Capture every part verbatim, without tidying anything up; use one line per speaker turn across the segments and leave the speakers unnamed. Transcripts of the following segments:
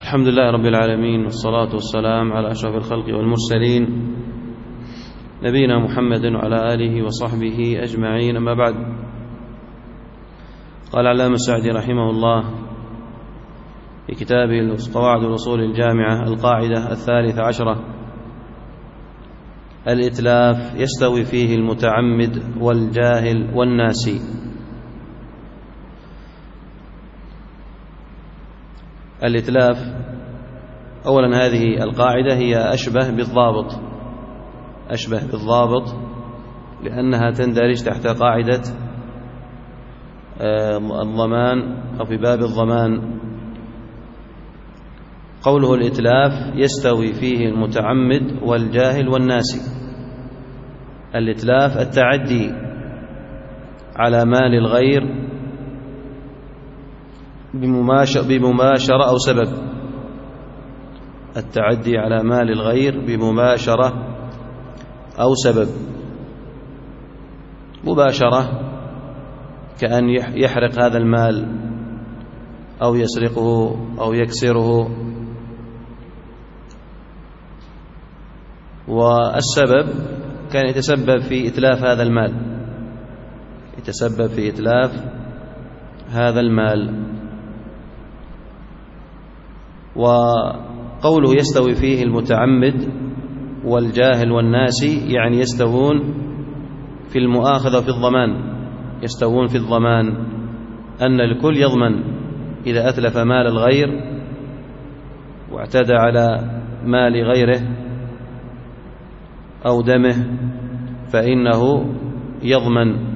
الحمد لله رب العالمين، والصلاة والسلام على أشرف الخلق والمرسلين نبينا محمد وعلى آله وصحبه أجمعين. أما بعد، قال العلامة السعدي رحمه الله في كتابه قواعد الأصول الجامعة القاعدة الثالثة عشرة: الإتلاف يستوي فيه المتعمد والجاهل والناسي. الإتلاف أولا، هذه القاعدة هي أشبه بالضابط أشبه بالضابط لأنها تندرج تحت قاعدة الضمان أو في باب الضمان. قوله الإتلاف يستوي فيه المتعمد والجاهل والناسي. الإتلاف التعدي على مال الغير بمباشرة أو سبب، التعدي على مال الغير بمباشرة أو سبب. مباشرة كأن يحرق هذا المال أو يسرقه أو يكسره، والسبب كان يتسبب في إتلاف هذا المال يتسبب في إتلاف هذا المال. وقوله يستوي فيه المتعمد والجاهل والناسي يعني يستوون في المؤاخذة وفي الضمان. يستوون في الضمان، أن الكل يضمن إذا أتلف مال الغير واعتدى على مال غيره أو دمه فإنه يضمن.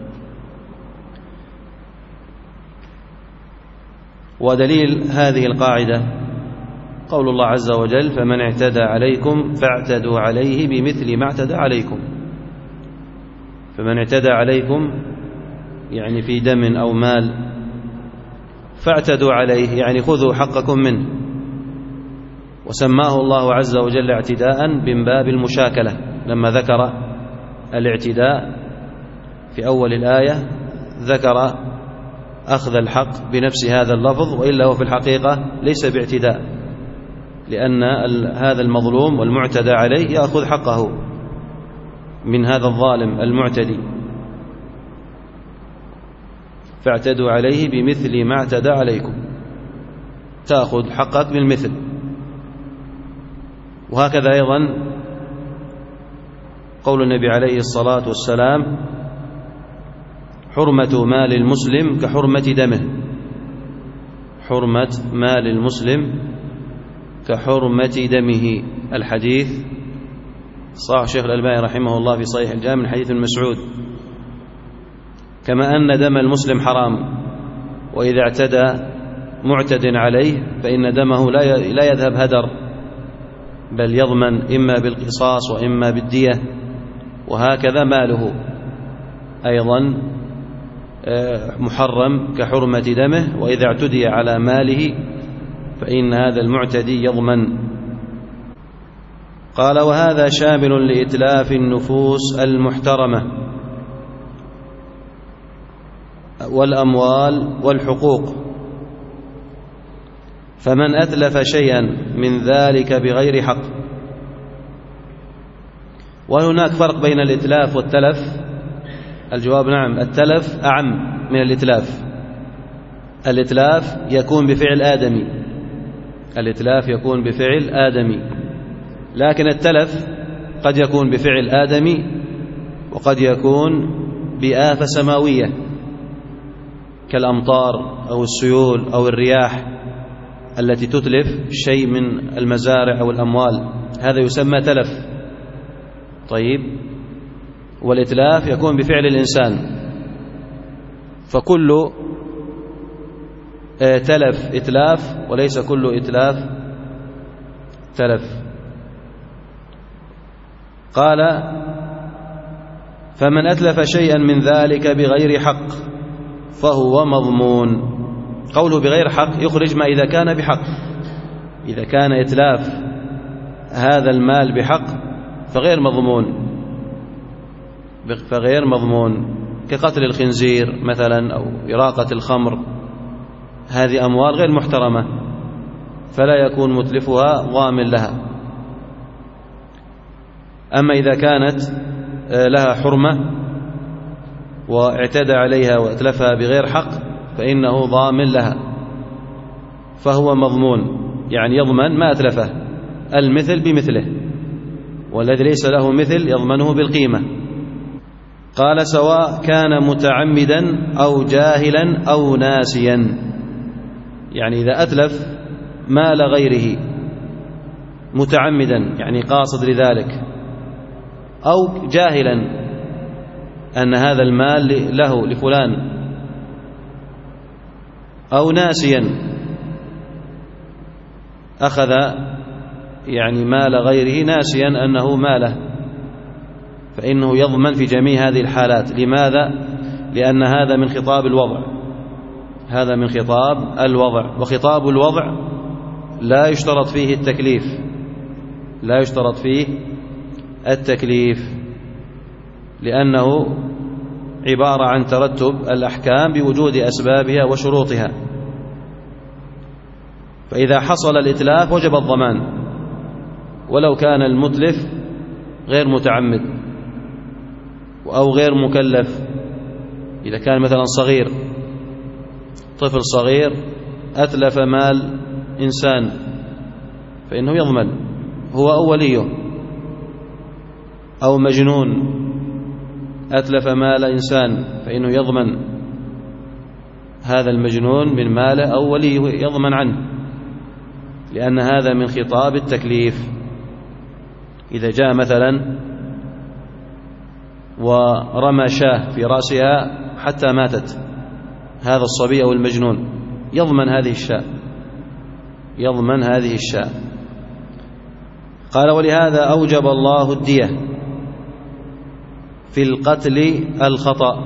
ودليل هذه القاعدة قول الله عز وجل: فمن اعتدى عليكم فاعتدوا عليه بمثل ما اعتدى عليكم. فمن اعتدى عليكم يعني في دم أو مال، فاعتدوا عليه يعني خذوا حقكم منه. وسماه الله عز وجل اعتداء من باب المشاكلة، لما ذكر الاعتداء في أول الآية ذكر أخذ الحق بنفس هذا اللفظ، وإلا هو في الحقيقة ليس باعتداء، لأن هذا المظلوم والمعتدى عليه يأخذ حقه من هذا الظالم المعتدي. فاعتدوا عليه بمثل ما اعتدى عليكم، تأخذ حقك بالمثل. وهكذا أيضا قول النبي عليه الصلاة والسلام: حرمة مال المسلم كحرمة دمه. حرمة مال المسلم كحرمة دمه. الحديث صححه الشيخ الألباني رحمه الله في صحيح الجامع من حديث مسعود. كما أن دم المسلم حرام، وإذا اعتدى معتد عليه فإن دمه لا يذهب هدر، بل يضمن إما بالقصاص وإما بالدية. وهكذا ماله أيضا محرم كحرمة دمه، وإذا اعتدي على ماله فإن هذا المعتدي يضمن. قال: وهذا شامل لإتلاف النفوس المحترمة والأموال والحقوق. فمن أتلف شيئا من ذلك بغير حق. وهناك فرق بين الإتلاف والتلف؟ الجواب نعم، التلف أعم من الإتلاف. الإتلاف يكون بفعل آدمي الإتلاف يكون بفعل آدمي لكن التلف قد يكون بفعل آدمي وقد يكون بآفة سماوية كالأمطار أو السيول أو الرياح التي تتلف شيء من المزارع أو الأموال، هذا يسمى تلف. طيب، والإتلاف يكون بفعل الإنسان، فكل تلف إتلاف وليس كل إتلاف تلف. قال: فمن أتلف شيئا من ذلك بغير حق فهو مضمون. قوله بغير حق يخرج ما إذا كان بحق. إذا كان إتلاف هذا المال بحق فغير مضمون فغير مضمون كقتل الخنزير مثلا أو إراقة الخمر، هذه أموال غير محترمة. فلا يكون متلفها ضامن لها. أما إذا كانت لها حرمة واعتدى عليها وأتلفها بغير حق فإنه ضامن لها، فهو مضمون، يعني يضمن ما أتلفه، المثل بمثله، والذي ليس له مثل يضمنه بالقيمة. قال: سواء كان متعمدا أو جاهلا أو ناسيا، يعني إذا أتلف مال غيره متعمدا يعني قاصد لذلك، أو جاهلا أن هذا المال له لفلان، أو ناسيا أخذ يعني مال غيره ناسيا أنه ماله، فإنه يضمن في جميع هذه الحالات. لماذا؟ لأن هذا من خطاب الوضع، هذا من خطاب الوضع، وخطاب الوضع لا يشترط فيه التكليف، لا يشترط فيه التكليف، لأنه عبارة عن ترتب الأحكام بوجود أسبابها وشروطها. فإذا حصل الإتلاف وجب الضمان، ولو كان المتلف غير متعمد أو غير مكلف. إذا كان مثلا صغير، طفل صغير أتلف مال إنسان فإنه يضمن هو أو وليه، أو مجنون أتلف مال إنسان فإنه يضمن هذا المجنون من ماله أو وليه يضمن عنه، لأن هذا من خطاب التكليف. إذا جاء مثلا ورمى شاة في رأسها حتى ماتت، هذا الصبي أو المجنون يضمن هذه الشاة، يضمن هذه الشاة. قال: ولهذا أوجب الله الدية في القتل الخطأ،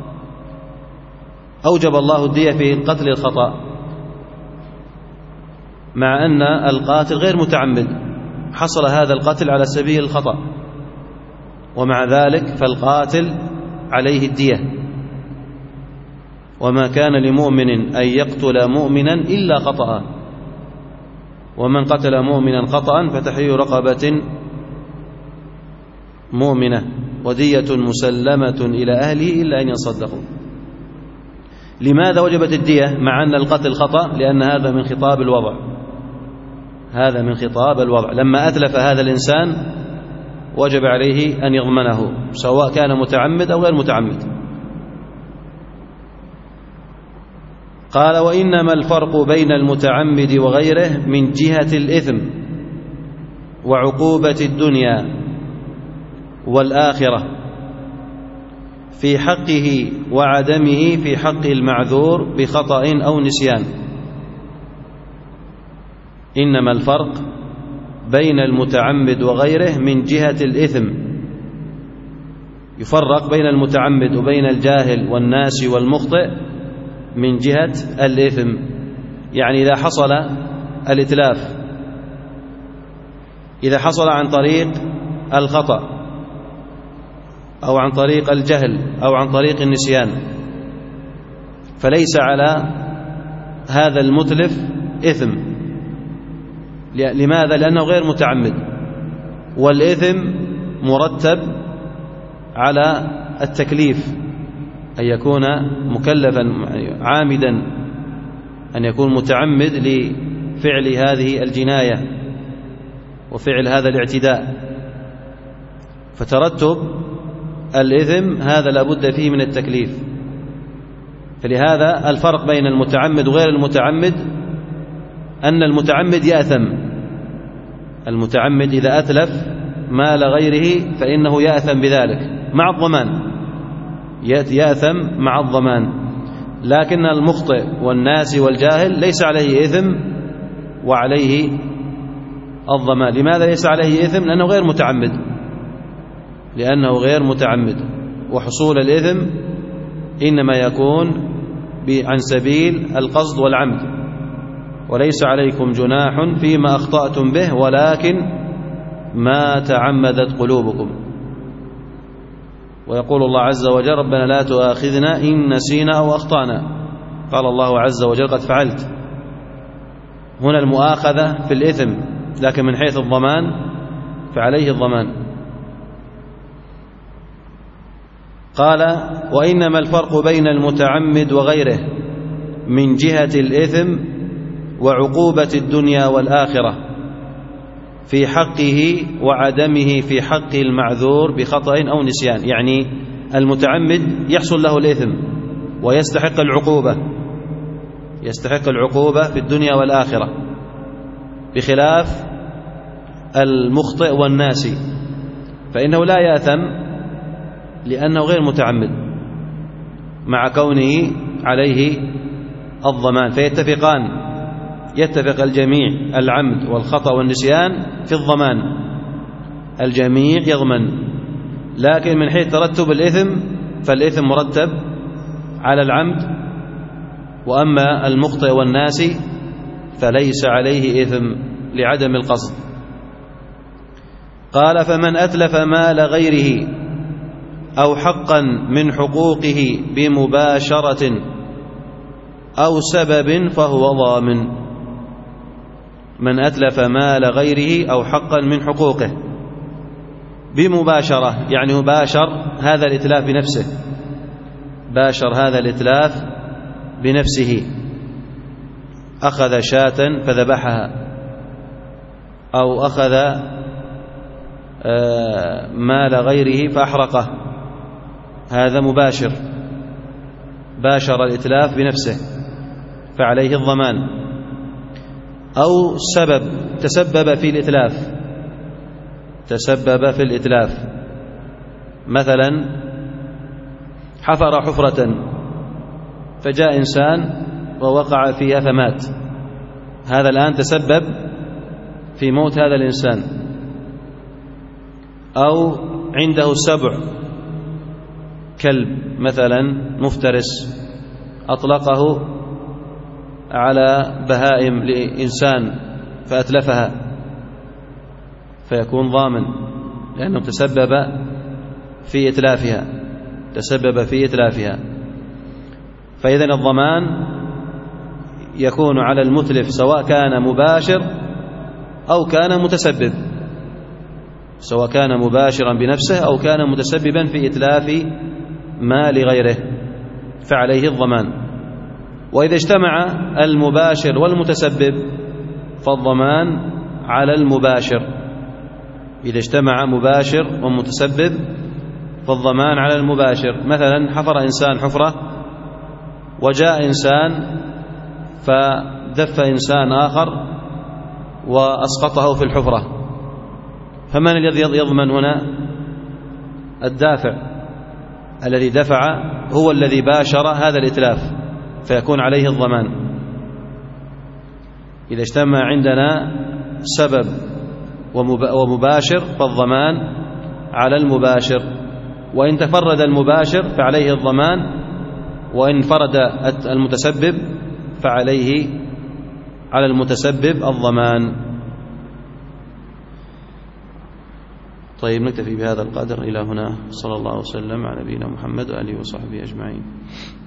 أوجب الله الدية في القتل الخطأ، مع أن القاتل غير متعمد، حصل هذا القتل على سبيل الخطأ، ومع ذلك فالقاتل عليه الدية. وما كان لمؤمن أن يقتل مؤمنا إلا خطأ، ومن قتل مؤمنا خطأ فتحرير رقبة مؤمنة ودية مسلمة إلى أهله إلا أن يصدقوا. لماذا وجبت الدية مع أن القتل خطأ؟ لأن هذا من خطاب الوضع، هذا من خطاب الوضع. لما أتلف هذا الإنسان وجب عليه أن يضمنه سواء كان متعمد أو غير متعمد. قال: وإنما الفرق بين المتعمد وغيره من جهة الإثم وعقوبة الدنيا والآخرة في حقه وعدمه في حق المعذور بخطأ أو نسيان. إنما الفرق بين المتعمد وغيره من جهة الإثم، يفرق بين المتعمد وبين الجاهل والناسي والمخطئ من جهة الإثم. يعني إذا حصل الإتلاف، إذا حصل عن طريق الخطأ أو عن طريق الجهل أو عن طريق النسيان، فليس على هذا المتلف إثم. لماذا؟ لأنه غير متعمد، والإثم مرتب على التكليف، أن يكون مكلفا عامدا، أن يكون متعمد لفعل هذه الجناية وفعل هذا الاعتداء. فترتب الإثم هذا لابد فيه من التكليف. فلهذا الفرق بين المتعمد وغير المتعمد أن المتعمد يأثم، المتعمد إذا أتلف مال غيره فإنه يأثم بذلك مع الضمان، يأثم مع الضمان. لكن المخطئ والناسي والجاهل ليس عليه إثم وعليه الضمان. لماذا ليس عليه إثم؟ لأنه غير متعمد، لأنه غير متعمد، وحصول الإثم إنما يكون عن سبيل القصد والعمد. وليس عليكم جناح فيما أخطأتم به ولكن ما تعمدت قلوبكم. ويقول الله عز وجل: ربنا لا تؤاخذنا إن نسينا أو أخطأنا. قال الله عز وجل: قد فعلت. هنا المؤاخذة في الإثم، لكن من حيث الضمان فعليه الضمان. قال: وإنما الفرق بين المتعمد وغيره من جهة الإثم وعقوبة الدنيا والآخرة في حقه وعدمه في حق المعذور بخطأ أو نسيان. يعني المتعمد يحصل له الإثم ويستحق العقوبة، يستحق العقوبة في الدنيا والآخرة، بخلاف المخطئ والناسي فإنه لا يأثم لأنه غير متعمد مع كونه عليه الضمان، فيتفقان، يتفق الجميع العمد والخطأ والنسيان في الضمان، الجميع يضمن. لكن من حيث ترتب الإثم فالإثم مرتب على العمد، وأما المخطئ والناسي فليس عليه إثم لعدم القصد. قال: فمن أتلف مال غيره أو حقا من حقوقه بمباشرة أو سبب فهو ضامن. من أتلف مال غيره أو حقا من حقوقه بمباشرة، يعني باشر هذا الإتلاف بنفسه، باشر هذا الإتلاف بنفسه، أخذ شاة فذبحها، أو أخذ مال غيره فأحرقه، هذا مباشر، باشر الإتلاف بنفسه فعليه الضمان. أو سبب، تسبب في الإتلاف، تسبب في الإتلاف، مثلا حفر حفرة فجاء إنسان ووقع فيها فمات، هذا الآن تسبب في موت هذا الإنسان. أو عنده سبع، كلب مثلا مفترس أطلقه على بهائم لإنسان فأتلفها، فيكون ضامن لأنه تسبب في إتلافها، تسبب في إتلافها. فإذن الضمان يكون على المتلف سواء كان مباشر أو كان متسبب، سواء كان مباشرا بنفسه أو كان متسببا في إتلاف مال غيره فعليه الضمان. وإذا اجتمع المباشر والمتسبب فالضمان على المباشر، إذا اجتمع مباشر ومتسبب فالضمان على المباشر. مثلا حفر إنسان حفرة وجاء إنسان فدف إنسان آخر وأسقطه في الحفرة، فمن الذي يضمن هنا؟ الدافع الذي دفع هو الذي باشر هذا الإتلاف فيكون عليه الضمان. إذا اجتمع عندنا سبب ومباشر فالضمان على المباشر، وإن تفرد المباشر فعليه الضمان، وإن فرد المتسبب فعليه على المتسبب الضمان. طيب، نكتفي بهذا القدر إلى هنا. صلى الله وسلم على نبينا محمد وآله وصحبه أجمعين.